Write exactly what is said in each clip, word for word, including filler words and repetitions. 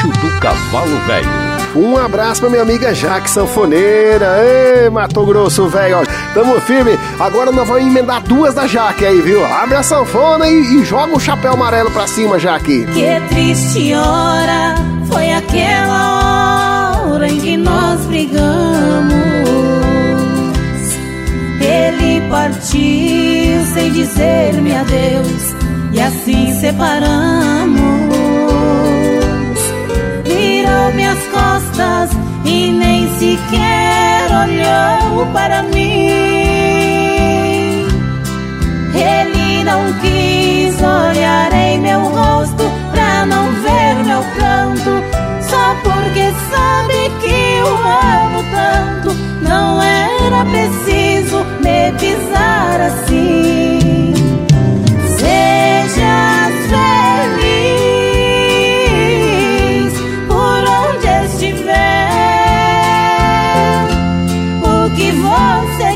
Rancho do Cavalo Velho. Um abraço pra minha amiga Jaque Sanfoneira. Ei, Mato Grosso, velho. Tamo firme. Agora nós vamos emendar duas da Jaque aí, viu? Abre a sanfona e, e joga o chapéu amarelo pra cima, Jaque. Que triste hora foi aquela hora em que nós brigamos. Ele partiu sem dizer-me adeus e assim separamos. Virou minhas costas e nem sequer olhou para mim. Ele não quis olhar em meu rosto pra não ver meu pranto, só porque sabe que eu amo tanto. Não era preciso me pisar assim. Seja feliz por onde estiver. O que você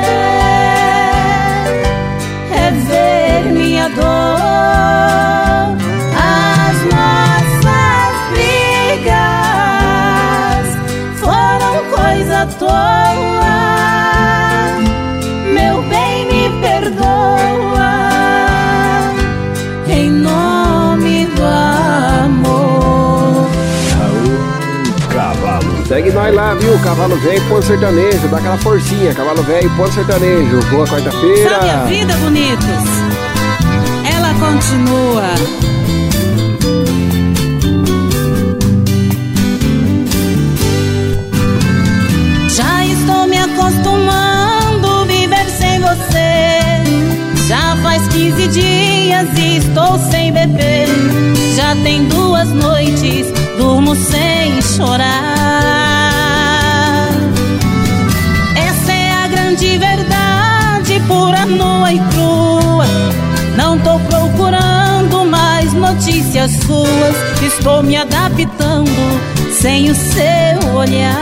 quer é ver minha dor. As nossas brigas foram coisa à toa. Meu bem, me perdoa, em nome do amor. Cavalo. Segue nós lá, viu? Cavalo Velho, Ponto Sertanejo. Dá aquela forcinha. Cavalo Velho, Ponto Sertanejo. Boa quarta-feira. Sabe a vida, bonitos? Ela continua. Já estou me acostumando a viver sem você. Já faz quinze dias e estou sem beber. Já tem duas noites, durmo sem chorar. Essa é a grande verdade, pura, nua e crua. Não tô procurando mais notícias suas. Estou me adaptando sem o seu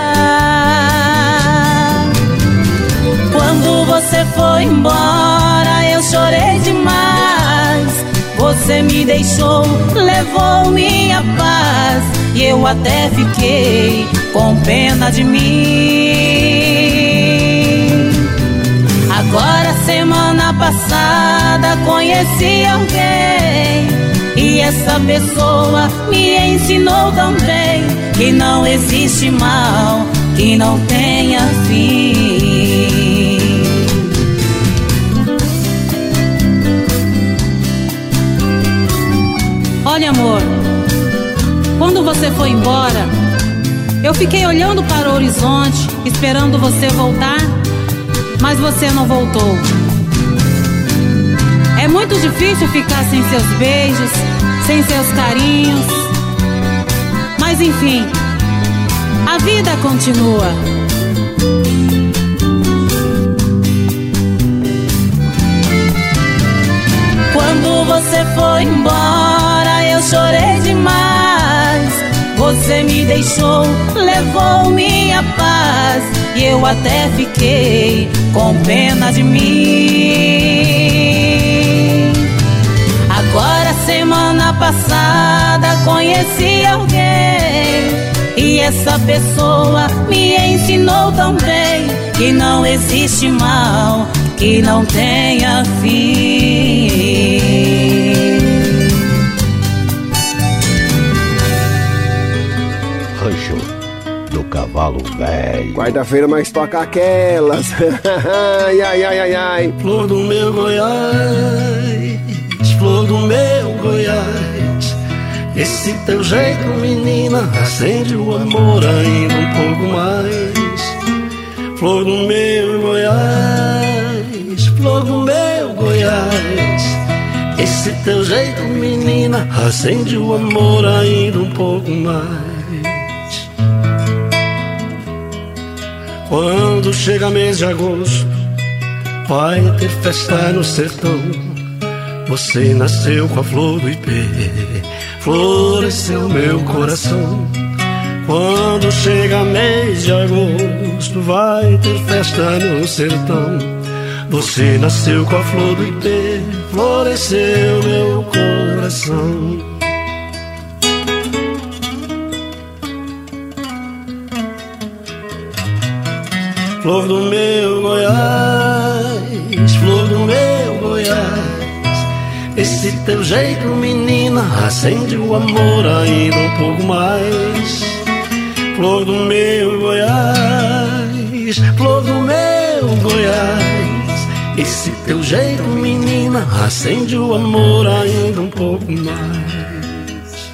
olhar. Quando você foi embora eu chorei demais. Você me deixou, levou minha paz. E eu até fiquei com pena de mim. Agora, semana passada, conheci alguém. E essa pessoa me ensinou também que não existe mal que não tenha fim. Olha, amor, quando você foi embora, eu fiquei olhando para o horizonte, esperando você voltar, mas você não voltou. É muito difícil ficar sem seus beijos, sem seus carinhos, mas enfim, a vida continua. Quando você foi embora eu chorei demais. Você me deixou, levou minha paz. E eu até fiquei com pena de mim. Agora, semana passada, conheci alguém. E essa pessoa me ensinou também que não existe mal que não tenha fim. Rancho do Cavalo Velho. Quarta-feira nós toca aquelas. Ai, ai, ai, ai, ai. Flor do meu Goiás, flor do meu Goiás, esse teu jeito, menina, acende o amor ainda um pouco mais. Flor do meu Goiás, flor do meu Goiás, esse teu jeito, menina, acende o amor ainda um pouco mais. Quando chega mês de agosto, vai ter festa no sertão. Você nasceu com a flor do ipê, floresceu meu coração. Quando chega mês de agosto, vai ter festa no sertão. Você nasceu com a flor do ipê, floresceu meu coração. flor do meu Goiás, flor do meu Goiás. Esse teu jeito, menina, acende o amor ainda um pouco mais. Flor do meu Goiás, flor do meu Goiás. Esse teu jeito, menina, acende o amor ainda um pouco mais.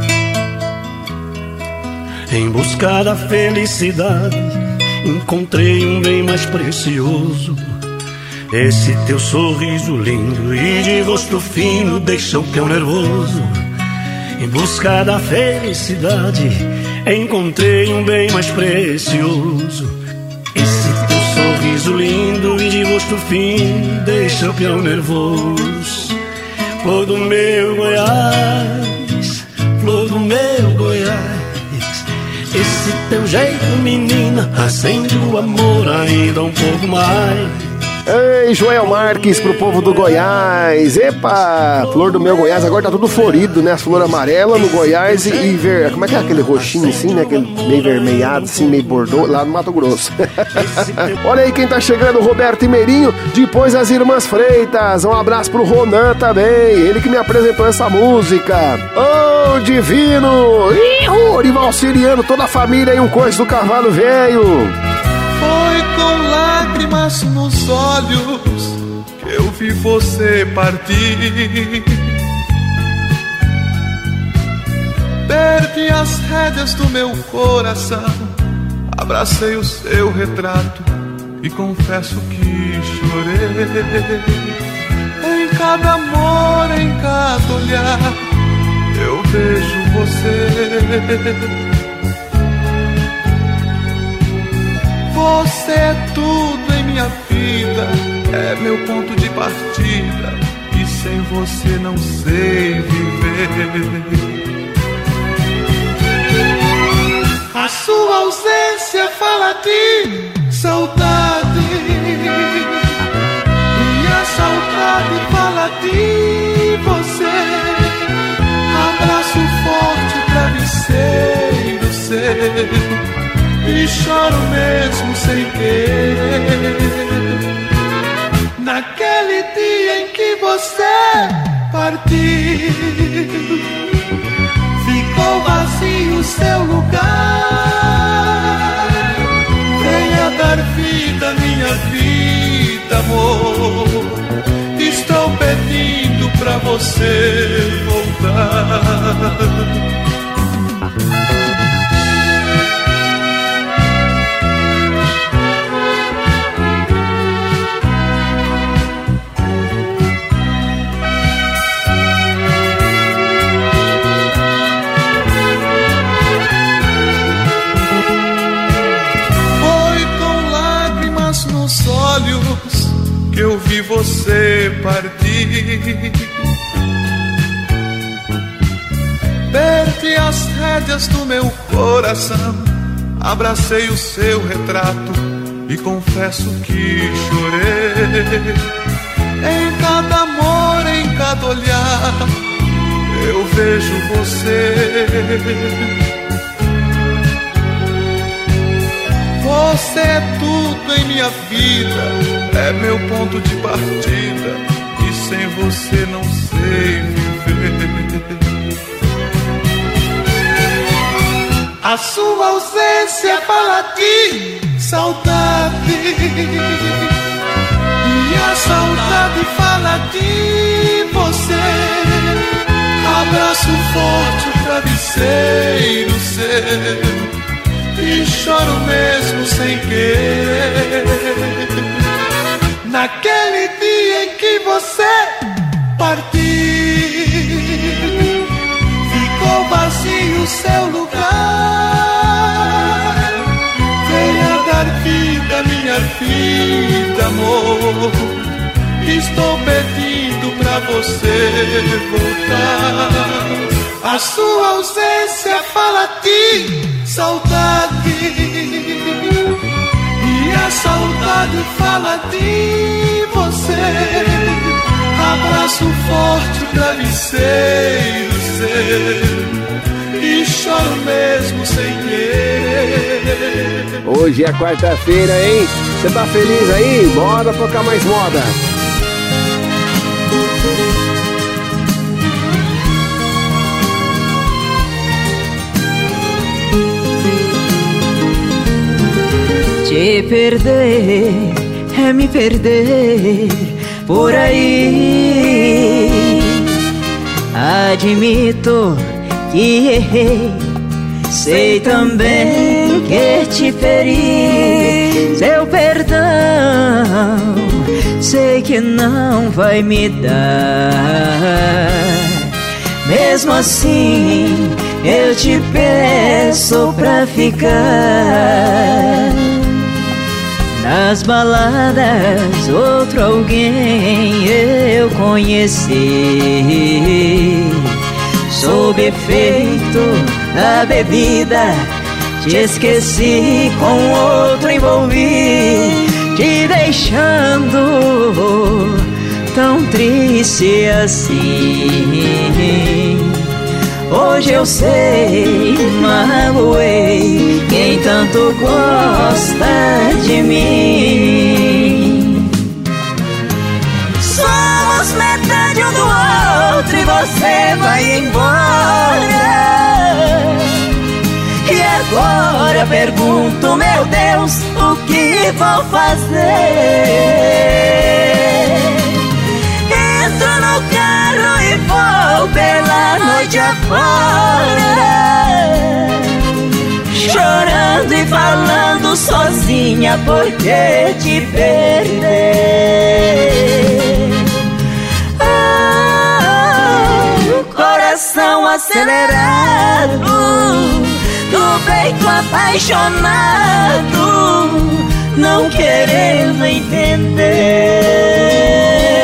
Em busca da felicidade, encontrei um bem mais precioso. Esse teu sorriso lindo e de rosto fino deixa o peão nervoso. Em busca da felicidade, encontrei um bem mais precioso. Esse teu sorriso lindo e de rosto fino deixa o peão nervoso. Flor do meu Goiás, flor do meu Goiás. Esse teu jeito, menina, acende o amor ainda um pouco mais. Ei, Joel Marques pro povo do Goiás. Epa, flor do meu Goiás. Agora tá tudo florido, né? As flores amarelas no Goiás e, e ver... Como é que é aquele roxinho assim, né? Aquele meio vermelhado, assim, meio bordô, lá no Mato Grosso. Olha aí quem tá chegando, Roberto Imeirinho. Depois as Irmãs Freitas. Um abraço pro Ronan também. Ele que me apresentou essa música. Oh, divino! Ih, Orival Siriano, toda a família e um coice do cavalo velho. Foi com lágrimas nos olhos que eu vi você partir. Perdi as rédeas do meu coração, abracei o seu retrato e confesso que chorei. Em cada amor, em cada olhar, eu vejo você. Você é tudo em minha vida, é meu ponto de partida, e sem você não sei viver. A sua ausência fala de saudade, e a saudade fala de você. Abraço forte, travesseiro seu, e choro mesmo sem querer. Naquele dia em que você partiu, ficou vazio seu lugar. Venha dar vida à minha vida, amor. Estou pedindo pra você voltar. Que eu vi você partir. Perdi as rédeas do meu coração, abracei o seu retrato e confesso que chorei. Em cada amor, em cada olhar, eu vejo você. Você é tudo em minha vida, é meu ponto de partida, e sem você não sei viver. A sua ausência fala de saudade, e a saudade fala de você. Abraço forte, travesseiro seu, e choro mesmo sem querer. Naquele dia em que você partiu, ficou vazio seu lugar. Venha dar vida à minha vida, amor. Estou pedindo pra você voltar. A sua ausência fala de saudade, e a saudade fala de você. Abraço forte, travesseiro seu, e choro mesmo sem querer. Hoje é quarta-feira, hein? Você tá feliz aí? Bora tocar mais moda. Te perder é me perder por aí. Admito que errei, sei também que te feri. Seu perdão sei que não vai me dar. Mesmo assim eu te peço pra ficar. Nas baladas outro alguém eu conheci. Sob efeito da bebida te esqueci, com outro envolvi, te deixando tão triste assim. Hoje eu sei, magoei quem tanto gosta de mim. Somos metade um do outro e você vai embora. E agora pergunto, meu Deus, o que vou fazer? Entro no carro e vou pela noite afora, chorando e falando sozinha porque te perder. Ah, o coração acelerado, do peito apaixonado, não querendo entender.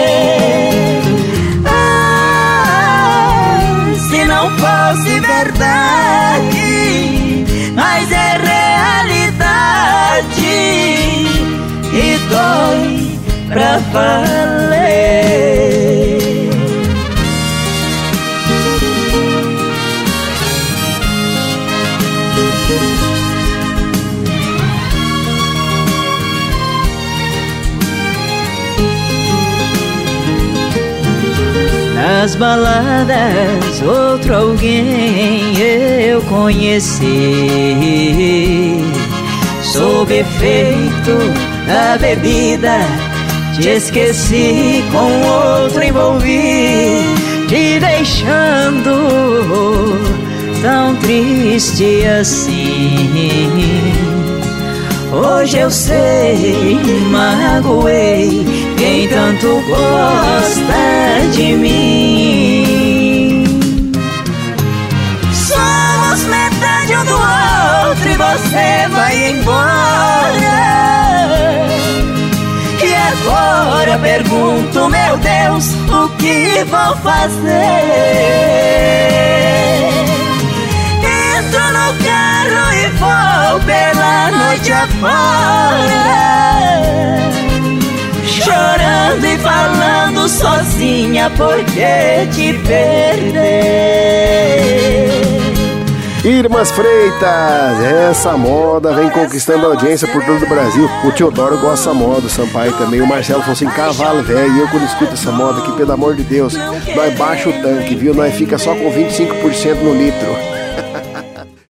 Não fosse verdade, mas é realidade e dói pra valer. Nas baladas outro alguém eu conheci. Sob efeito da bebida te esqueci, com outro envolvi, te deixando tão triste assim. Hoje eu sei, magoei quem tanto gosta de mim. Somos metade um do outro e você vai embora. E agora pergunto, meu Deus, o que vou fazer? Entro no carro e vou pela noite afora, chorando e falando sozinha porque te perder. Irmãs Freitas, essa moda vem conquistando a audiência por todo o Brasil. O Teodoro gosta dessa moda, o Sampaio também. O Marcelo falou assim, cavalo velho. E eu quando escuto essa moda aqui, pelo amor de Deus, nós baixa o tanque, viu? Nós fica só com vinte e cinco por cento no litro.